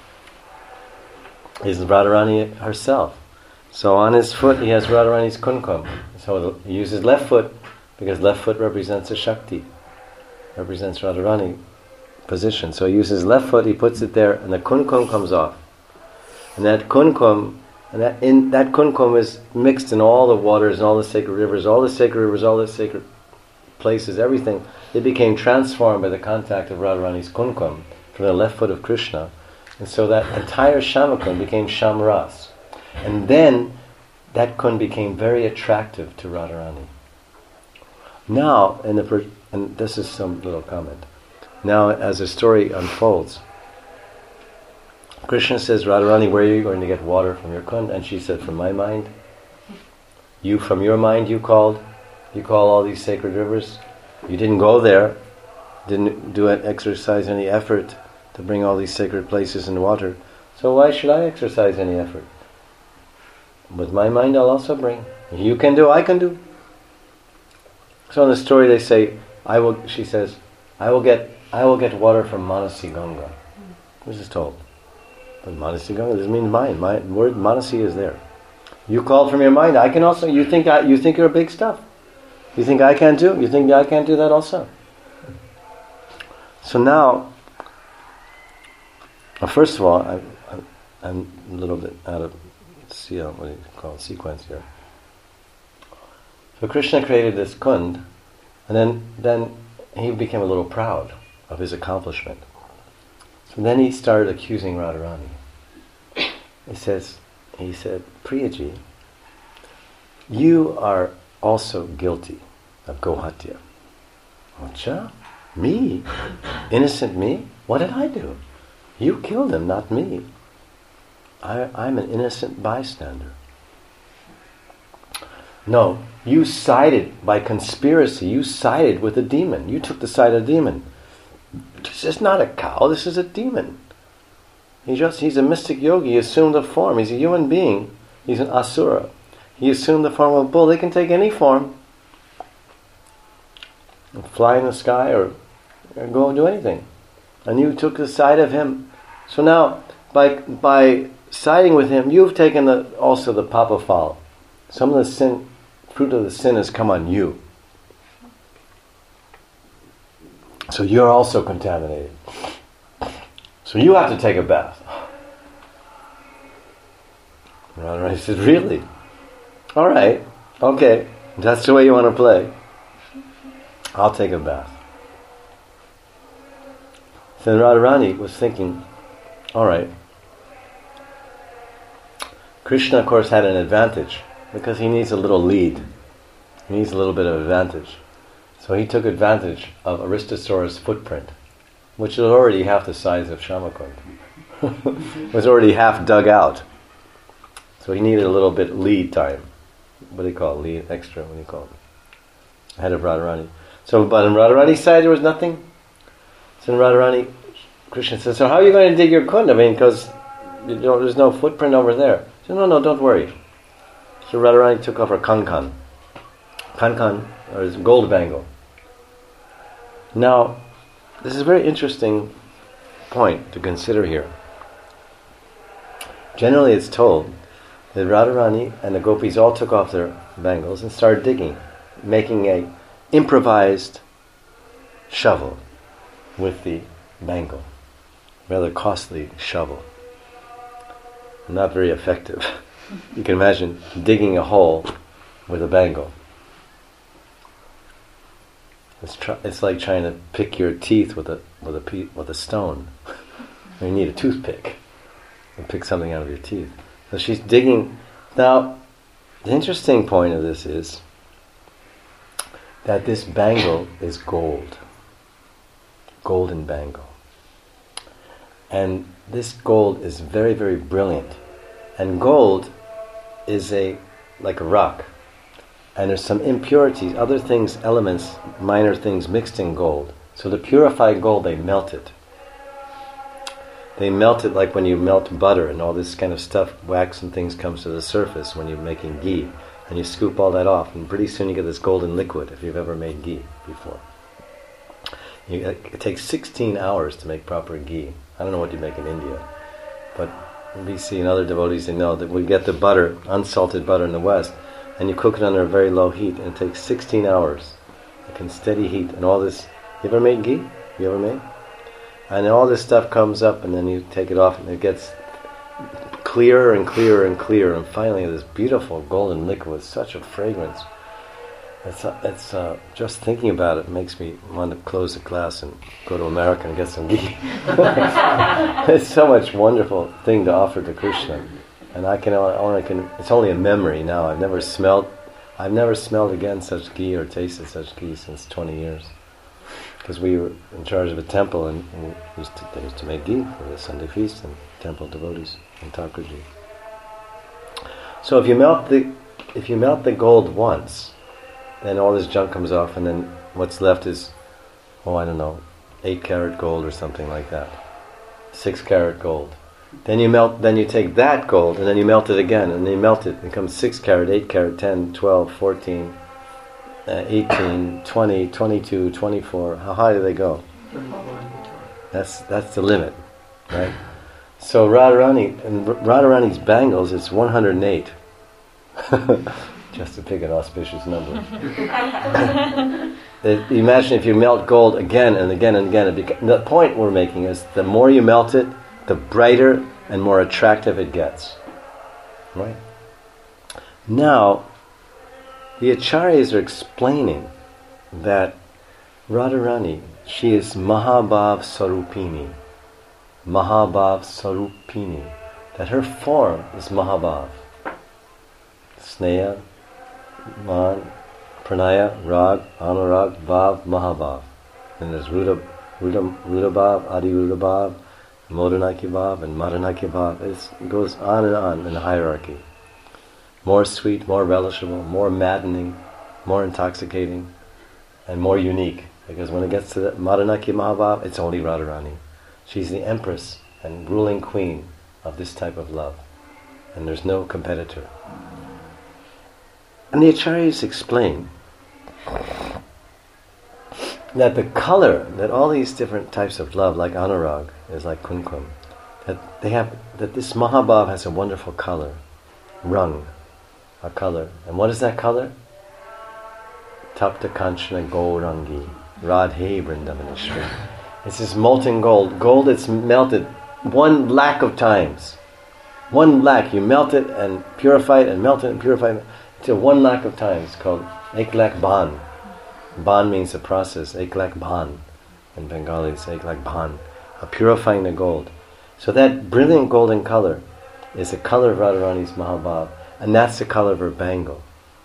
Speaker 1: is Radharani herself. So on his foot he has Radharani's kumkum. So he uses left foot because left foot represents a Shakti, represents Radharani position. So he uses left foot, he puts it there, and the kumkum comes off. And that kumkum, that kumkum is mixed in all the waters and all the sacred rivers, all the sacred places, everything. It became transformed by the contact of Radharani's kumkum from the left foot of Krishna. And so that entire Shamakund became Shamras. And then that kund became very attractive to Radharani. Now, and this is some little comment. Now, as the story unfolds, Krishna says, Radharani, where are you going to get water from your kund? And she said, from my mind. You, from your mind, you call all these sacred rivers. You didn't go there. didn't exercise any effort to bring all these sacred places in water. So why should I exercise any effort? With my mind I'll also bring. You can do, I can do. So in the story they say, she says, I will get water from Manasi Ganga. This is told. But Manasi Ganga, this means mind. My word Manasi is there. You called from your mind. I can also. You think you're big stuff. You think I can't do? You think I can't do that also? So now, first of all, I'm a little bit out of what do you call it, sequence here. So Krishna created this kund, and then he became a little proud of his accomplishment. So then he started accusing Radharani. He said, Priyaji, you are also guilty of Gohatya. Acha? Me? Innocent me? What did I do? You killed him, not me. I'm an innocent bystander. No, you sided by conspiracy. You sided with a demon. You took the side of the demon. This is not a cow, this is a demon. He's a mystic yogi, he assumed a form. He's a human being. He's an asura. He assumed the form of a bull. They can take any form. Fly in the sky or go and do anything. And you took the side of him. So now, by siding with him, you've taken also the papa fall. Some of the fruit of the sin has come on you. So you're also contaminated. So you have to take a bath. Radharani said, really? All right, okay, that's the way you want to play. I'll take a bath. Then Radharani was thinking, all right. Krishna, of course, had an advantage because he needs a little lead. He needs a little bit of advantage. So he took advantage of Aristosaurus' footprint, which was already half the size of Shamakund. It was already half dug out. So he needed a little bit lead time. What do you call it? Lead, extra, what do you call it? Ahead of Radharani. So, but on Radharani's side there was nothing. So in Radharani, Krishna says, so how are you going to dig your kund? I mean, because there's no footprint over there. He said, no, don't worry. So Radharani took off her kankan. Kankan, or his gold bangle. Now, this is a very interesting point to consider here. Generally it's told that Radharani and the gopis all took off their bangles and started digging, making a improvised shovel with the bangle. Rather costly shovel. Not very effective. You can imagine digging a hole with a bangle. It's like trying to pick your teeth with a stone. You need a toothpick and pick something out of your teeth. So she's digging. Now, the interesting point of this is that this bangle is gold. Golden bangle. And this gold is very, very brilliant. And gold is like a rock. And there's some impurities, other things, elements, minor things mixed in gold. So to purify gold, they melt it. They melt it like when you melt butter and all this kind of stuff, wax and things comes to the surface when you're making ghee. And you scoop all that off, and pretty soon you get this golden liquid, if you've ever made ghee before. It takes 16 hours to make proper ghee. I don't know what you make in India, but BC and other devotees, they know that we get the butter, unsalted butter in the West, and you cook it under a very low heat, and it takes 16 hours, like in steady heat, and all this. You ever made ghee? You ever made? And all this stuff comes up, and then you take it off, and it gets clearer and clearer and clearer, and finally this beautiful golden liquid with such a fragrance. It's just thinking about it makes me want to close the class and go to America and get some ghee. It's so much wonderful thing to offer to Krishna, and it's only a memory now. I've never smelled again such ghee or tasted such ghee since 20 years, because we were in charge of a temple and they used to make ghee for the Sunday feast and temple devotees in Thakurji. So if you melt the gold once, then all this junk comes off, and then what's left is, I don't know, 8 karat gold or something like that. 6 karat gold. Then you take that gold and then you melt it again, and then you melt it. It becomes 6 karat, 8 karat, 10, 12, 14, 18, 20, 22, 24. How high do they go? That's the limit, right? So Radharani's bangles, it's 108. Just to pick an auspicious number. Imagine if you melt gold again and again and again. The point we're making is the more you melt it, the brighter and more attractive it gets. Right? Now, the Acharyas are explaining that Radharani, she is Mahabhav Sarupini. Mahabhav Sarupini. That her form is Mahabhav. Sneha, Man, Pranaya, Rag, Anurag, Bhav, Mahabhav. And there's Ruda Bhav, Adi Ruda Bhav, Modanaki Bhav, and Madanaki Bhav. It goes on and on in the hierarchy. More sweet, more relishable, more maddening, more intoxicating, and more unique. Because when it gets to the Madanaki Mahabhav, it's only Radharani. She's the empress and ruling queen of this type of love. And there's no competitor. And the Acharyas explain that the color, that all these different types of love, like Anurag, is like Kumkum, that this Mahabhav has a wonderful color, rung, a color. And what is that color? Tapta Kanchana Gaurangi, Radhe Vrindavaneshwari. It's this molten gold. Gold that's melted 1 lakh of times. 1 lakh. You melt it and purify it and melt it and purify it till 1 lakh of times, called Ek Lakh Bhan. Bhan means a process. Ek Lakh Bhan. In Bengali it's Ek Lakh Bhan. Purifying the gold. So that brilliant golden color is the color of Radharani's Mahabhav, and that's the color of her bangle.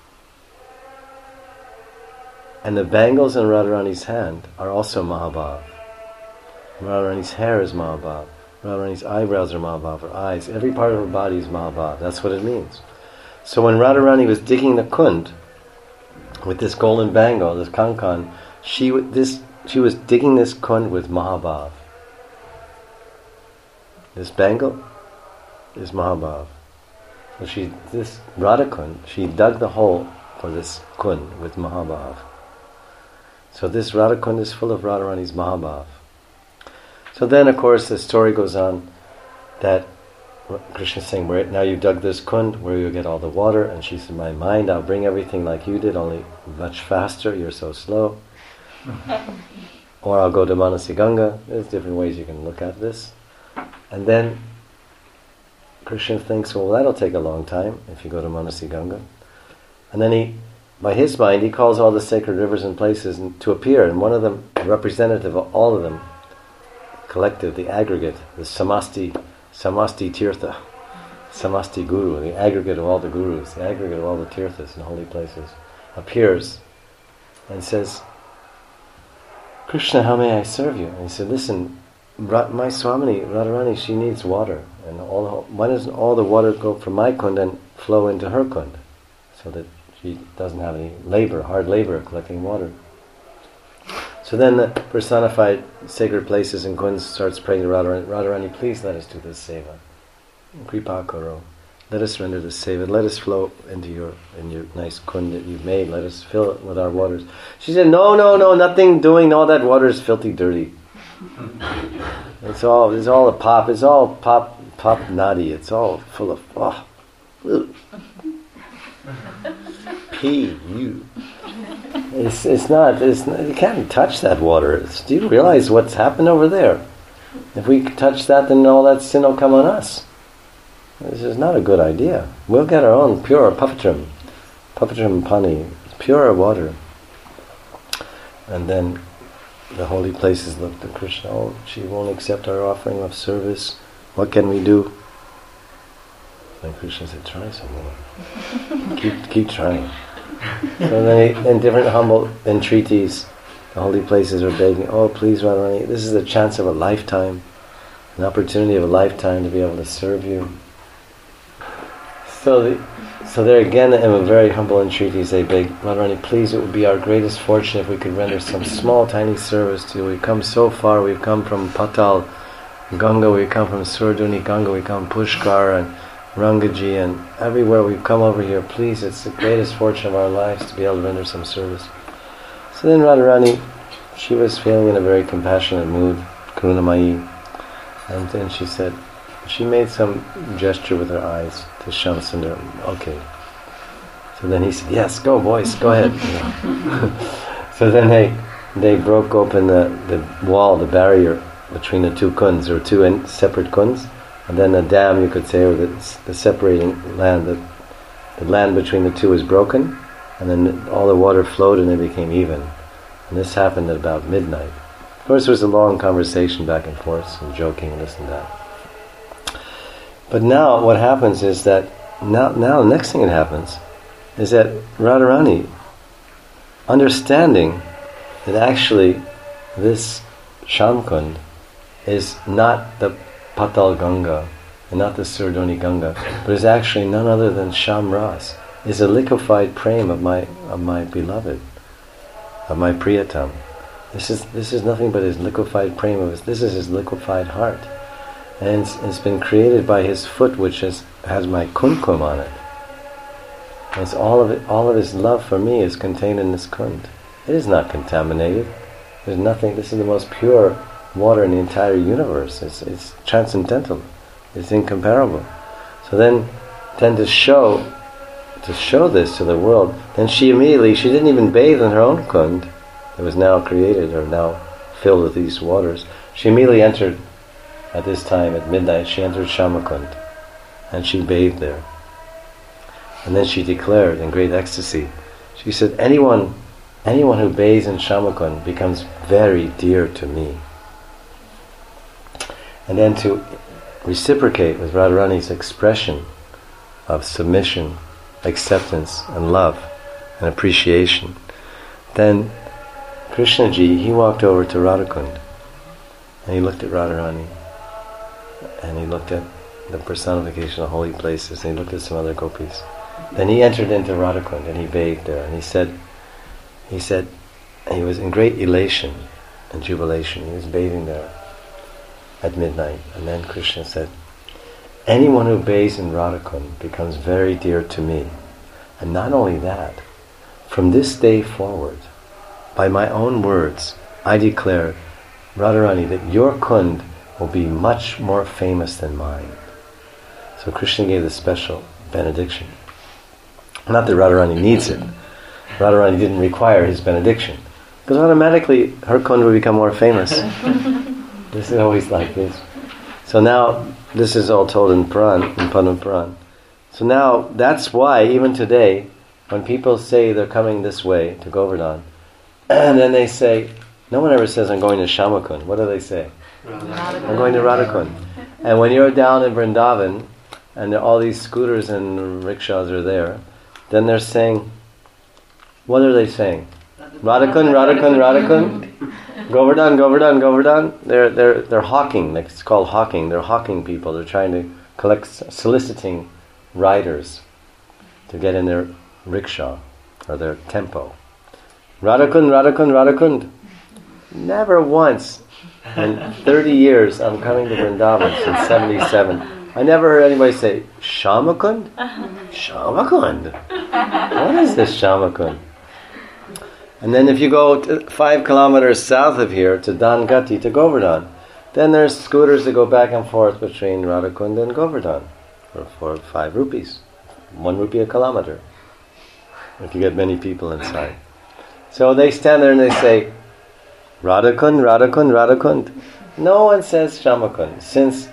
Speaker 1: And the bangles in Radharani's hand are also Mahabhav. Radharani's hair is Mahabhav. Radharani's eyebrows are Mahabhav. Her eyes, every part of her body is Mahabhav. That's what it means. So when Radharani was digging the kund with this golden bangle, this kankan, she was digging this kund with Mahabhav. This bangle is Mahabhav. So this Radha Kund, she dug the hole for this kund with Mahabhav. So this Radha Kund is full of Radharani's Mahabhav. So then, of course, the story goes on that Krishna is saying, now you dug this kund, where you get all the water? And she said, my mind, I'll bring everything like you did, only much faster, you're so slow. Or I'll go to Manasi Ganga. There's different ways you can look at this. And then Krishna thinks, well, that'll take a long time if you go to Manasi Ganga. And then by his mind, he calls all the sacred rivers and places to appear, and one of them, representative of all of them, collective, the aggregate, the Samasti Tirtha, Samasti Guru, the aggregate of all the gurus, the aggregate of all the tirthas and holy places, appears and says, Krishna, how may I serve you? And he said, listen, my Swamini, Radharani, she needs water. And why doesn't all the water go from my kund and flow into her kund? So that she doesn't have any hard labor collecting water. So then the personified sacred places and kunds starts praying to Radharani, Radharani, please let us do this seva. Kripa karo. Let us render this seva. Let us flow into your nice kund that you've made. Let us fill it with our waters. She said, no, nothing doing. All that water is filthy dirty. It's all a pop. It's all pop nadi. It's all full of P.U. It's not, you can't touch that water. Do you realize what's happened over there? If we touch that, then all that sin will come on us. This is not a good idea. We'll get our own pure Pavitram Pani, pure water. And then the holy places looked at Krishna. Oh, she won't accept our offering of service. What can we do? And Krishna said, try some more. keep trying. So then in different humble entreaties, the holy places are begging, oh please Radharani, this is a chance of a lifetime, an opportunity of a lifetime to be able to serve you. So So there again, in a very humble entreaties, they beg, Radharani, please, it would be our greatest fortune if we could render some small, tiny service to you. We've come so far. We've come from Patal Ganga, we've come from Suraduni Ganga, we've come Pushkar and Rangaji, and everywhere we've come over here. Please, it's the greatest fortune of our lives to be able to render some service. So then Radharani, she was feeling in a very compassionate mood, Karunamayi, and then she said, she made some gesture with her eyes to Shyamsundar. Okay. So then he said, yes, go boys, go ahead. So then they broke open the wall, the barrier between the two kunds. There were two separate kunds, and then a dam, you could say, or the separating land. The land between the two was broken, and then all the water flowed and they became even. And this happened at about midnight. Of course, there was a long conversation back and forth, some joking and this and that. But now what happens is that, now the next thing that happens is that Radharani, understanding that actually this Shamkund is not the Patal Ganga and not the Suraduni Ganga, but is actually none other than Shamras, is a liquefied prem of my beloved, of my Priyatam. This is nothing but his liquefied prem of this is his liquefied heart. And it's been created by his foot, which has my kumkum on it. And it's all of his love for me is contained in this kund. It is not contaminated. There's nothing. This is the most pure water in the entire universe. It's transcendental. It's incomparable. So then to show this to the world, then she didn't even bathe in her own kund that was now created or now filled with these waters. She immediately entered. At this time, at midnight, she entered Shamakund, and she bathed there. And then she declared in great ecstasy, she said, anyone who bathes in Shamakund becomes very dear to me. And then to reciprocate with Radharani's expression of submission, acceptance, and love, and appreciation, then Krishnaji, he walked over to Radhakund, and he looked at Radharani, and he looked at the personification of holy places, and he looked at some other gopis. Then he entered into Radhakund, and he bathed there, and he said, and he was in great elation and jubilation. He was bathing there at midnight, and then Krishna said, anyone who bathes in Radhakund becomes very dear to me. And not only that, from this day forward, by my own words, I declare, Radharani, that your kund will be much more famous than mine. So Krishna gave the special benediction. Not that Radharani needs it. Radharani didn't require his benediction, because automatically her kund will become more famous. This is always like this. So now, this is all told in Puran, in Padma Puran. So now, that's why, even today, when people say they're coming this way to Govardhan, and then they say, no one ever says, I'm going to Shamakund. What do they say? I'm going to Radhakund. And when you're down in Vrindavan, and all these scooters and rickshaws are there, then they're saying, what are they saying? Radhakund, Radhakund, Radhakund? Govardhan, Govardhan, Govardhan? They're hawking, like it's called hawking. They're hawking people. They're trying to collect, soliciting riders to get in their rickshaw or their tempo. Radhakund, Radhakund, Radhakund. Never once in 30 years I'm coming to Vrindavan since 77. I never heard anybody say, Shamakund? Shamakund? What is this Shamakund? And then if you go 5 kilometers south of here to Dangati, to Govardhan, then there's scooters that go back and forth between Radhakund and Govardhan for 5 rupees. 1 rupee a kilometer, if you get many people inside. So they stand there and they say, Radhakund, Radhakund, Radhakund. No one says Shamakund. Since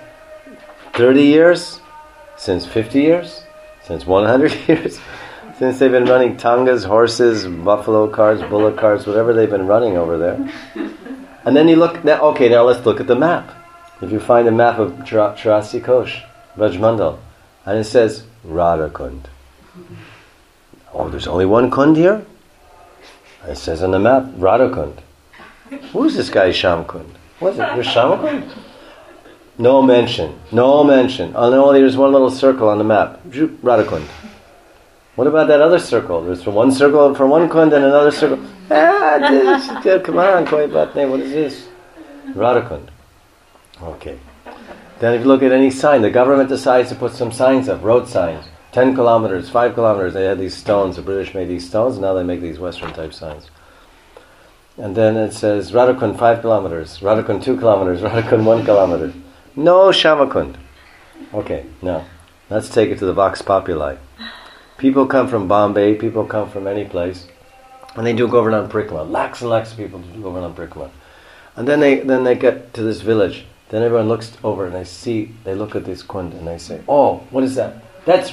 Speaker 1: 30 years, since 50 years, since 100 years, since they've been running tangas, horses, buffalo carts, bullock carts, whatever they've been running over there. And then you look, now let's look at the map. If you find a map of Churasi Kosh, Brajmandal, and it says Radhakund. Oh, there's only one kund here? And it says on the map, Radhakund. Who's this guy Shamkund? What's it? You're Shamakund? No mention. Oh no, there's one little circle on the map. Radhakund. What about that other circle? There's from one circle, from one Kund and another circle. Come on, koi baat nahi. What is this? Radhakund. Okay. Then if you look at any sign, the government decides to put some signs up, road signs. 10 kilometers, 5 kilometers, they had these stones. The British made these stones, and now they make these Western type signs. And then it says, Radhakund 5 kilometers, Radhakund 2 kilometers, Radhakund 1 kilometer. No Shamakund. Okay, now, let's take it to the Vox Populi. People come from Bombay, people come from any place, and they do Govardhan Parikrama. Lakhs and lakhs of people do Govardhan Parikrama. And then they get to this village. Then everyone looks over and they look at this Kund and they say, oh, what is that? That's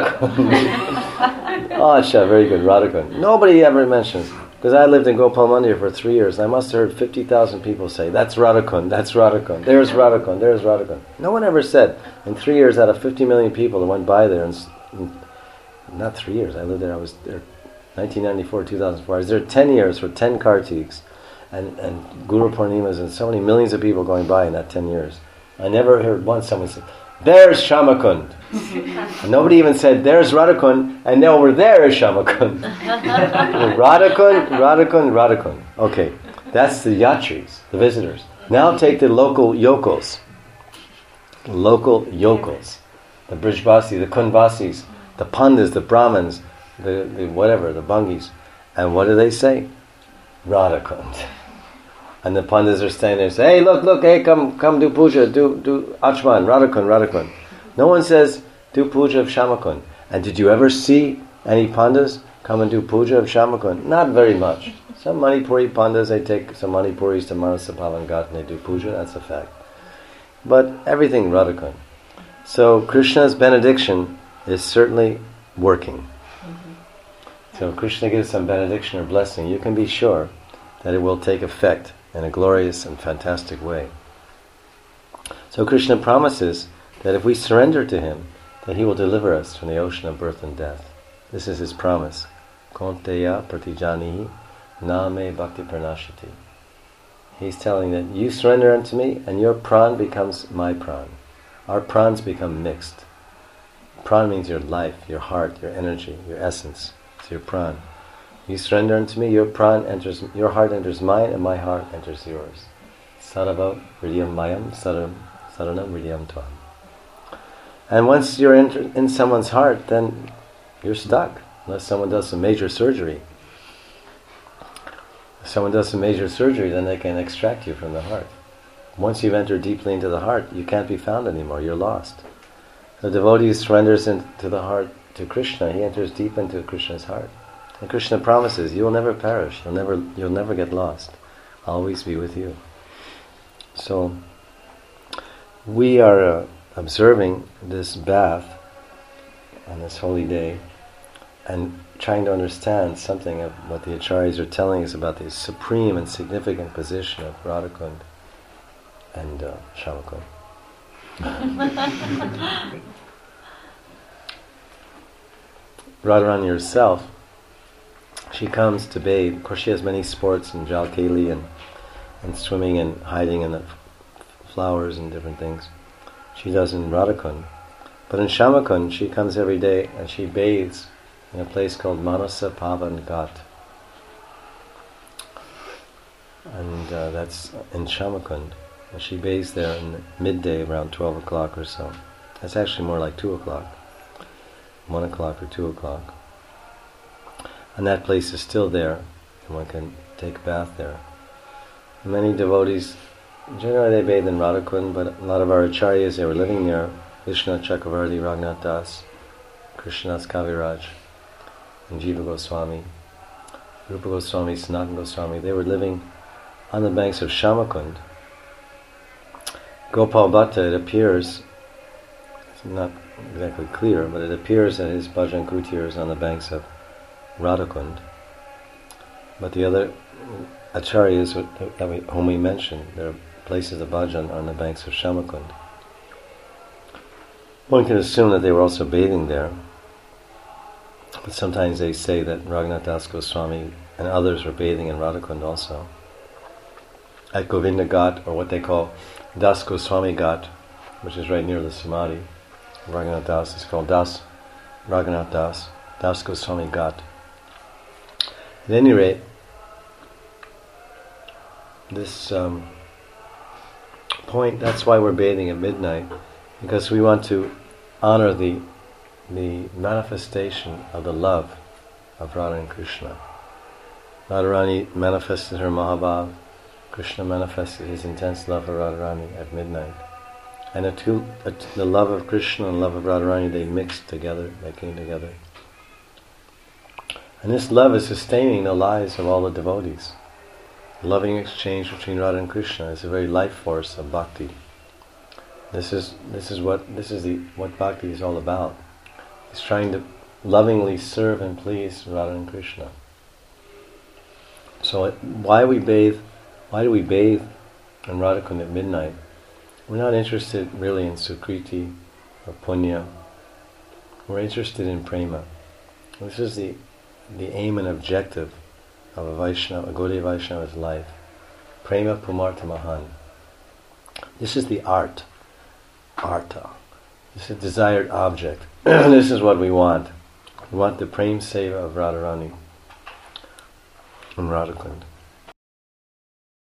Speaker 1: Radhakund. Oh, Asha, very good, Radhakund. Nobody ever mentions, because I lived in Gopal Mandir for 3 years, and I must have heard 50,000 people say, that's Radhakund, that's Radhakund, there's Radhakund, there's Radhakund. No one ever said, in 3 years out of 50 million people that went by there, and not 3 years, I lived there, I was there 1994, 2004, I was there 10 years for 10 Kartiks, and Guru Purnimas, and so many millions of people going by in that 10 years. I never heard once someone say, there's Shamakund. And nobody even said, there's Radhakund, and now over there is Shamakund. Radhakund, Radhakund, Radhakund. Okay, that's the yatris, the visitors. Now take the local yokels. Local yokels. The Brijvasi, the Kundvasis, the Pandas, the Brahmins, the whatever, the Bungis. And what do they say? Radhakund. And the Pandas are standing there and say, hey, look, hey, come do puja, do Achman, Radhakund, Radhakund. No one says, do puja of Shamakund. And did you ever see any Pandas come and do puja of Shamakund? Not very much. Some Manipuri Pandas, they take some Manipuris to Manasa Pavangat and they do puja, that's a fact. But everything Radhakund. So Krishna's benediction is certainly working. So if Krishna gives some benediction or blessing, you can be sure that it will take effect in a glorious and fantastic way. So Krishna promises that if we surrender to Him, that He will deliver us from the ocean of birth and death. This is His promise. Konteya pratijanihi name bhakti pranashati. He's telling that you surrender unto me and your pran becomes my pran. Our prans become mixed. Pran means your life, your heart, your energy, your essence. It's your pran. You surrender unto me, your pran enters, your heart enters mine, and my heart enters yours. Sarava Hridayam Mayam Saranam Hridayam Tvam. And once you're in someone's heart, then you're stuck, unless someone does some major surgery. If someone does some major surgery, then they can extract you from the heart. Once you've entered deeply into the heart, you can't be found anymore, you're lost. The devotee surrenders into the heart to Krishna, he enters deep into Krishna's heart. And Krishna promises, you will never perish, you'll never get lost. I'll always be with you. So, we are observing this bath on this holy day and trying to understand something of what the Acharyas are telling us about the supreme and significant position of Radhakund and Shamakund. Radharani herself, she comes to bathe. Of course, she has many sports in Jalkeli and swimming and hiding in the flowers and different things. She does in Radhakund. But in Shamakund, she comes every day and she bathes in a place called Manasa Pavan Ghat. And that's in Shamakund. And she bathes there in midday around 12 o'clock or so. That's actually more like 2 o'clock. 1 o'clock or 2 o'clock. And that place is still there, and one can take a bath there. And many devotees, generally they bathe in Radhakund, but a lot of our acharyas, they were living there, Vishnu Chakravarti, Raghunath Das, Krishnadas Kaviraj, and Jiva Goswami, Rupa Goswami, Sanatana Goswami, they were living on the banks of Shamakund. Gopal Bhatta, it appears, it's not exactly clear, but it appears that his bhajan kutir is on the banks of Radhakund. But the other acharyas whom we mentioned, their places of bhajan are on the banks of Shamakund. One can assume that they were also bathing there, but sometimes they say that Raghunath Das Goswami and others were bathing in Radhakund also. At Govinda Ghat, or what they call Das Goswami Ghat, which is right near the Samadhi. Raghunath Das is called Das, Raghunath Das. Das Goswami got. At any rate, this point, that's why we're bathing at midnight, because we want to honor the manifestation of the love of Radha and Krishna. Radharani manifested her Mahabhav, Krishna manifested his intense love for Radharani at midnight. And the love of Krishna and love of Radharani, they mixed together, they came together. And this love is sustaining the lives of all the devotees. The loving exchange between Radha and Krishna is the very life force of bhakti. This is what bhakti is all about. It's trying to lovingly serve and please Radha and Krishna. So why do we bathe in Radhakund at midnight? We're not interested really in Sukriti or Punya. We're interested in prema. This is the aim and objective of a Vaishnava, a Gaudiya Vaishnava's life. Prema Pumartha Mahan. This is the art. Artha. This is a desired object. This is what we want. We want the Prem Seva of Radharani in Radhakund.